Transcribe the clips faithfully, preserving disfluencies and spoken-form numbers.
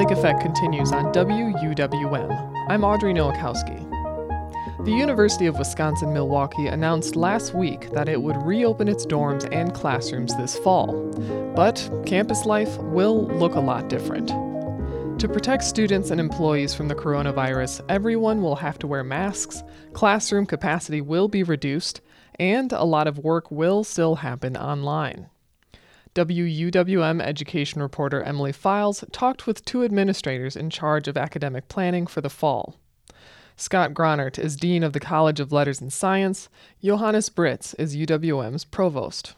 Lake Effect continues on W U W M. I'm Audrey Nowakowski. The University of Wisconsin-Milwaukee announced last week that it would reopen its dorms and classrooms this fall, but campus life will look a lot different. To protect students and employees from the coronavirus, everyone will have to wear masks, classroom capacity will be reduced, and a lot of work will still happen online. W U W M education reporter Emily Files talked with two administrators in charge of academic planning for the fall. Scott Gronert is Dean of the College of Letters and Science. Johannes Britz is U W M's provost.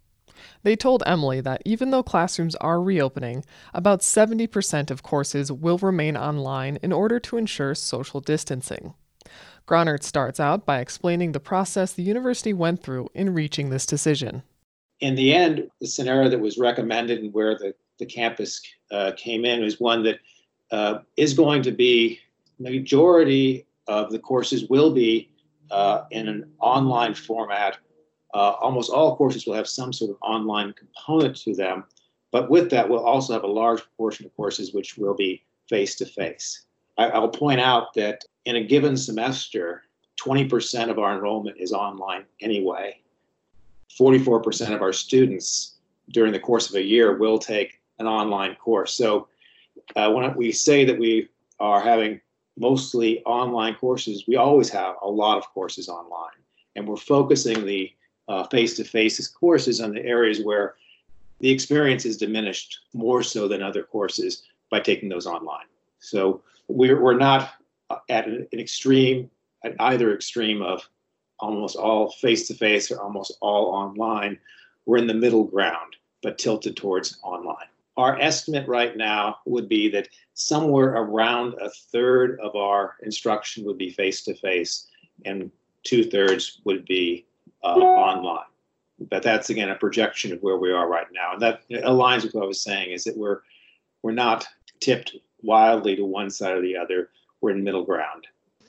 They told Emily that even though classrooms are reopening, about seventy percent of courses will remain online in order to ensure social distancing. Gronert starts out by explaining the process the university went through in reaching this decision. In the end, the scenario that was recommended and where the, the campus uh, came in was one that uh, is going to be, the majority of the courses will be uh, in an online format. Uh, almost all courses will have some sort of online component to them, but with that, we'll also have a large proportion of courses which will be face-to-face. I, I'll point out that in a given semester, twenty percent of our enrollment is online anyway. forty-four percent of our students during the course of a year will take an online course. So uh, when we say that we are having mostly online courses, we always have a lot of courses online. And we're focusing the uh, face-to-face courses on the areas where the experience is diminished more so than other courses by taking those online. So we're, we're not at an, an extreme, at either extreme of almost all face-to-face or almost all online. We're in the middle ground, but tilted towards online. Our estimate right now would be that somewhere around a third of our instruction would be face-to-face and two-thirds would be uh, online. But that's, again, a projection of where we are right now. And that aligns with what I was saying, is that we're we're not tipped wildly to one side or the other. We're in middle ground.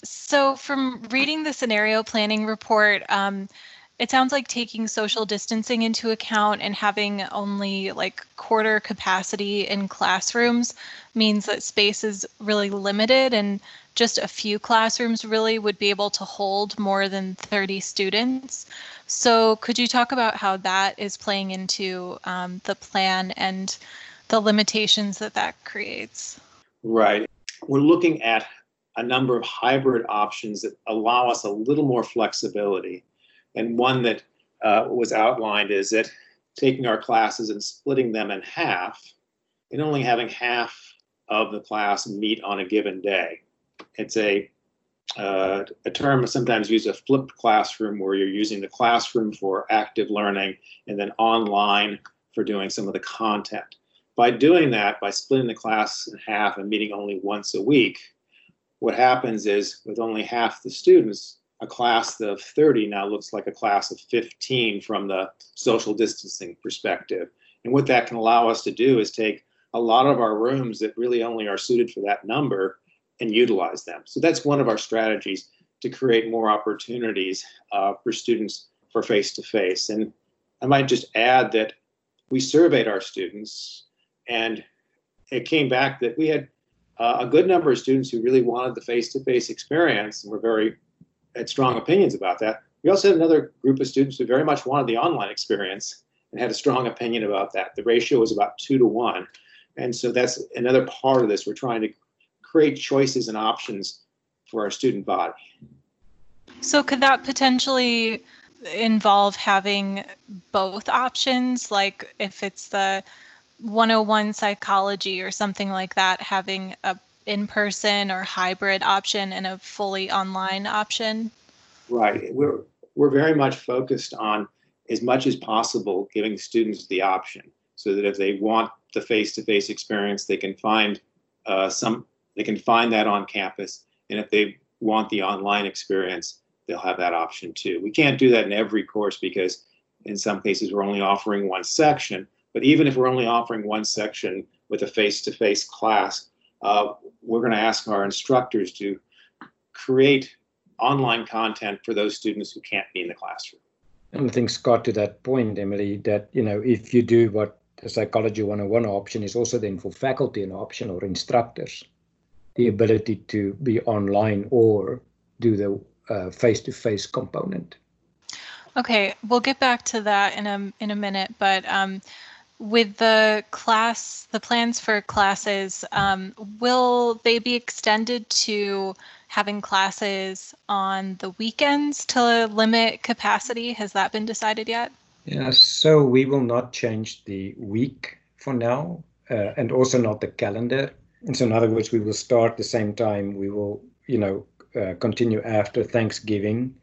So from reading the scenario planning report, um, it sounds like taking social distancing into account and having only like quarter capacity in classrooms means that space is really limited and just a few classrooms really would be able to hold more than thirty students. So could you talk about how that is playing into um, the plan and the limitations that that creates? Right. We're looking at a number of hybrid options that allow us a little more flexibility. And one that uh, was outlined is that taking our classes and splitting them in half and only having half of the class meet on a given day. It's a, uh, a term sometimes used, a flipped classroom, where you're using the classroom for active learning and then online for doing some of the content. By doing that, by splitting the class in half and meeting only once a week, what happens is, with only half the students, a class of thirty now looks like a class of fifteen from the social distancing perspective. And what that can allow us to do is take a lot of our rooms that really only are suited for that number and utilize them. So that's one of our strategies to create more opportunities uh, for students for face-to-face. And I might just add that we surveyed our students, and it came back that we had Uh, a good number of students who really wanted the face-to-face experience and were very had strong opinions about that. We also had another group of students who very much wanted the online experience and had a strong opinion about that. The ratio was about two to one. And so that's another part of this. We're trying to create choices and options for our student body. So could that potentially involve having both options? Like if it's the one oh one psychology or something like that, having a in-person or hybrid option and a fully online option? Right. We're we're very much focused on, as much as possible, giving students the option, so that if they want the face-to-face experience, they can find uh, some they can find that on campus, and if they want the online experience, they'll have that option too. We can't do that in every course because in some cases we're only offering one section. But even if we're only offering one section with a face-to-face class, uh, we're going to ask our instructors to create online content for those students who can't be in the classroom. And I think, Scott, to that point, Emily, that, you know, if you do what the Psychology one oh one option is also then for faculty an option, or instructors, the ability to be online or do the uh, face-to-face component. Okay, we'll get back to that in a in a minute, but um, with the class, the plans for classes, um, will they be extended to having classes on the weekends to limit capacity? Has that been decided yet? Yeah, so we will not change the week for now, uh, and also not the calendar. And so in other words, we will start the same time. We will, you know, uh, continue after Thanksgiving.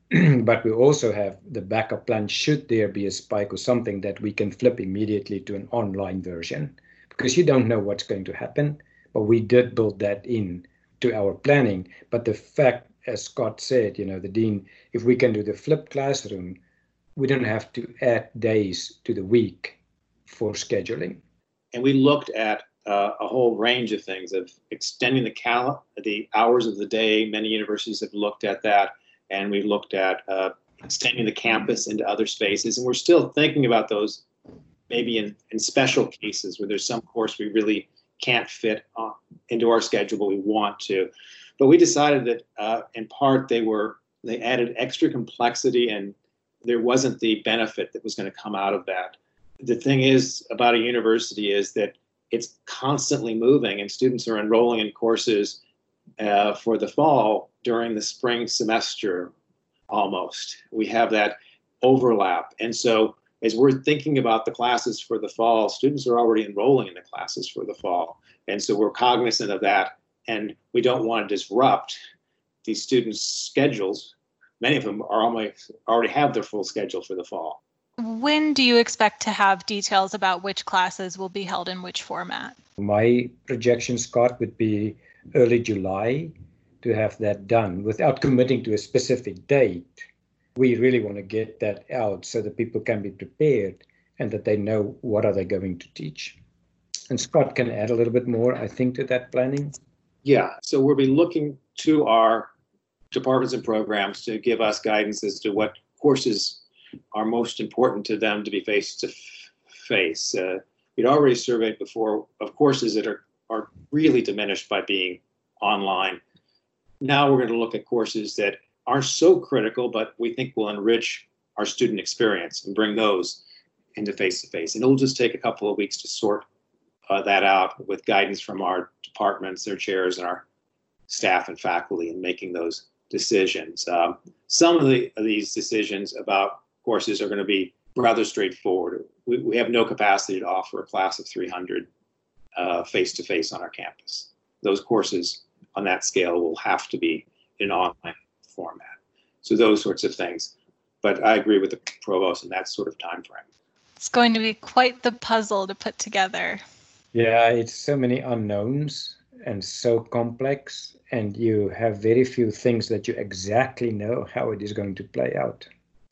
But we also have the backup plan should there be a spike or something that we can flip immediately to an online version, because you don't know what's going to happen. But we did build that in to our planning. But the fact, as Scott said, you know, the dean, if we can do the flipped classroom, we don't have to add days to the week for scheduling. And we looked at uh, a whole range of things, of extending the cal- the hours of the day. Many universities have looked at that. And we've looked at uh, extending the campus into other spaces. And we're still thinking about those maybe in, in special cases where there's some course we really can't fit uh, into our schedule, but we want to. But we decided that uh, in part they were, they added extra complexity and there wasn't the benefit that was going to come out of that. The thing is about a university is that it's constantly moving and students are enrolling in courses uh, for the fall during the spring semester almost. We have that overlap. And so as we're thinking about the classes for the fall, students are already enrolling in the classes for the fall. And so we're cognizant of that. And we don't want to disrupt these students' schedules. Many of them are almost already have their full schedule for the fall. When do you expect to have details about which classes will be held in which format? My projection, Scott, would be early July to have that done without committing to a specific date. We really want to get that out so that people can be prepared and that they know what are they going to teach. And Scott can add a little bit more, I think, to that planning. Yeah, so we'll be looking to our departments and programs to give us guidance as to what courses are most important to them to be face-to-face. Uh, we'd already surveyed before of courses that are, are really diminished by being online. Now we're going to look at courses that aren't so critical, but we think will enrich our student experience and bring those into face-to-face. And it'll just take a couple of weeks to sort uh, that out with guidance from our departments, their chairs, and our staff and faculty in making those decisions. Um, some of, the, of these decisions about courses are going to be rather straightforward. We, we have no capacity to offer a class of three hundred uh, face-to-face on our campus. Those courses on that scale will have to be in online format. So those sorts of things. But I agree with the provost in that sort of time frame. It's going to be quite the puzzle to put together. Yeah, it's so many unknowns and so complex, and you have very few things that you exactly know how it is going to play out.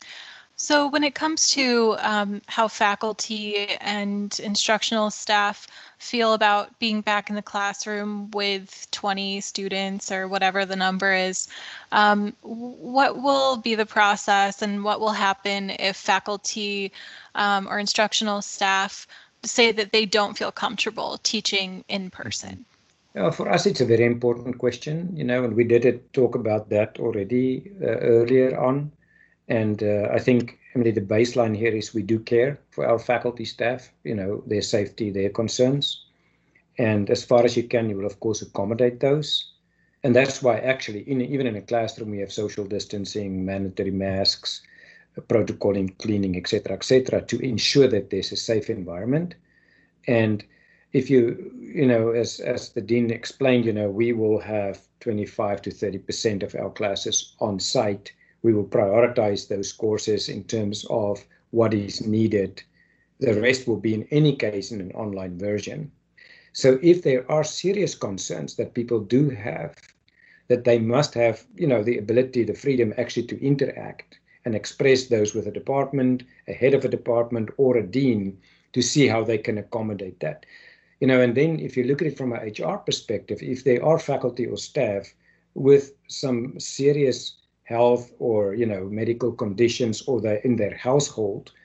So when it comes to um, how faculty and instructional staff feel about being back in the classroom with twenty students or whatever the number is, um, what will be the process and what will happen if faculty um, or instructional staff say that they don't feel comfortable teaching in person? Uh, for us, it's a very important question, you know, and we did it, talk about that already uh, earlier on. And uh, I think, Emily, the baseline here is we do care for our faculty staff, you know, their safety, their concerns. And as far as you can, you will, of course, accommodate those. And that's why actually, in, even in a classroom, we have social distancing, mandatory masks, protocoling, cleaning, et cetera, et cetera, to ensure that there's a safe environment. And if you, you know, as, as the dean explained, you know, we will have twenty-five to thirty percent of our classes on site. We will prioritize those courses in terms of what is needed. The rest will be in any case in an online version. So if there are serious concerns that people do have, that they must have, you know, the ability, the freedom actually to interact and express those with a department, a head of a department or a dean to see how they can accommodate that. You know, and then if you look at it from an H R perspective, if there are faculty or staff with some serious health or, you know, medical conditions or they're in their household,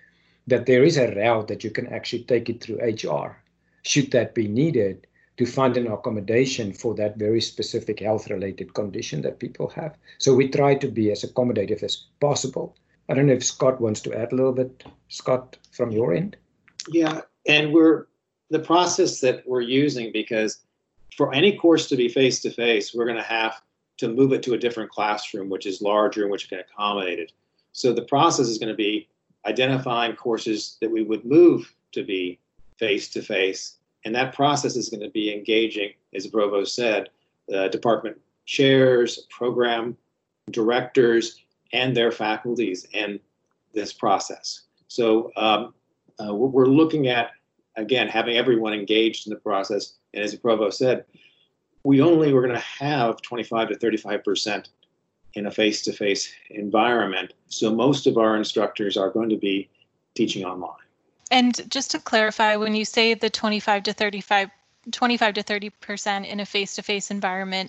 that there is a route that you can actually take it through H R, should that be needed, to find an accommodation for that very specific health-related condition that people have. So we try to be as accommodative as possible. I don't know if Scott wants to add a little bit. Scott, from your end? Yeah, and we're the process that we're using, because for any course to be face-to-face, we're going to have to move it to a different classroom, which is larger and which can accommodate it. So the process is going to be identifying courses that we would move to be face-to-face. And that process is going to be engaging, as the provost said, the department chairs, program directors, and their faculties in this process. So um, uh, we're looking at, again, having everyone engaged in the process. And as the provost said, we only were going to have twenty-five to thirty-five percent in a face-to-face environment. So most of our instructors are going to be teaching online. And just to clarify, when you say the twenty-five to thirty-five, twenty-five to thirty percent in a face-to-face environment,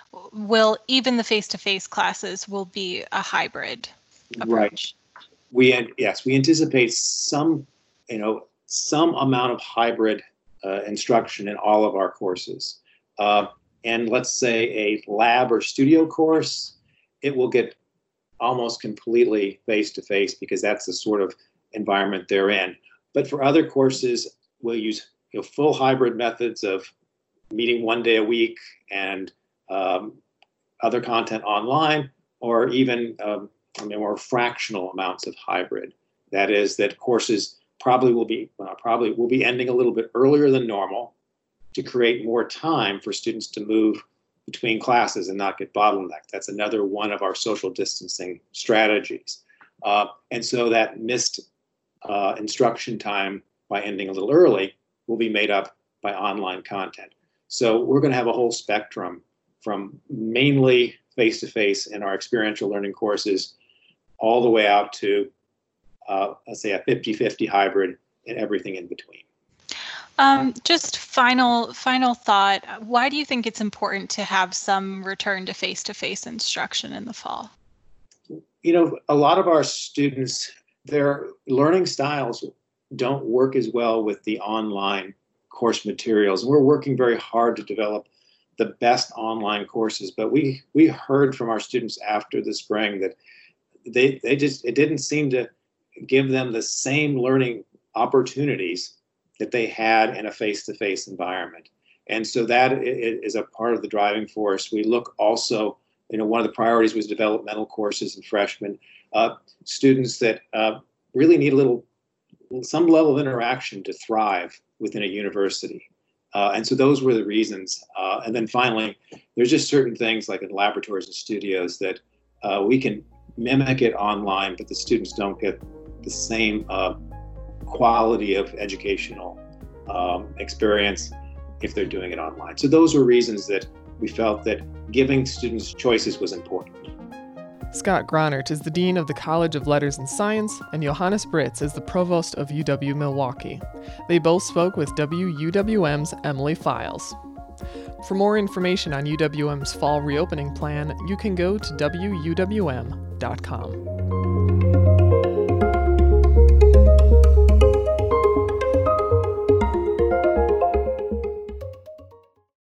will even the face-to-face classes will be a hybrid approach? Right. We yes, we anticipate some, you know, some amount of hybrid uh, instruction in all of our courses. Uh, and let's say a lab or studio course, it will get almost completely face-to-face because that's the sort of environment they're in. But for other courses, we'll use you know, full hybrid methods of meeting one day a week and um, other content online, or even um, I mean, more fractional amounts of hybrid. That is, that courses probably will be uh, probably will be ending a little bit earlier than normal to create more time for students to move between classes and not get bottlenecked. That's another one of our social distancing strategies. Uh, and so that missed Uh, instruction time by ending a little early will be made up by online content. So we're going to have a whole spectrum from mainly face-to-face in our experiential learning courses all the way out to, uh, let's say, a fifty-fifty hybrid and everything in between. Um, just final, final thought. Why do you think it's important to have some return to face-to-face instruction in the fall? You know, a lot of our students, their learning styles don't work as well with the online course materials. We're working very hard to develop the best online courses, but we we heard from our students after the spring that they they just it didn't seem to give them the same learning opportunities that they had in a face-to-face environment. And so that is a part of the driving force. We look also, you know, one of the priorities was developmental courses and freshmen, uh, students that uh, really need a little, some level of interaction to thrive within a university. Uh, and so those were the reasons. Uh, and then finally, there's just certain things like in laboratories and studios that uh, we can mimic it online, but the students don't get the same uh, quality of educational um, experience if they're doing it online. So those were reasons that we felt that giving students choices was important. Scott Gronert is the Dean of the College of Letters and Science, and Johannes Britz is the Provost of U W-Milwaukee. They both spoke with W U W M's Emily Files. For more information on U W M's fall reopening plan, you can go to W U W M dot com.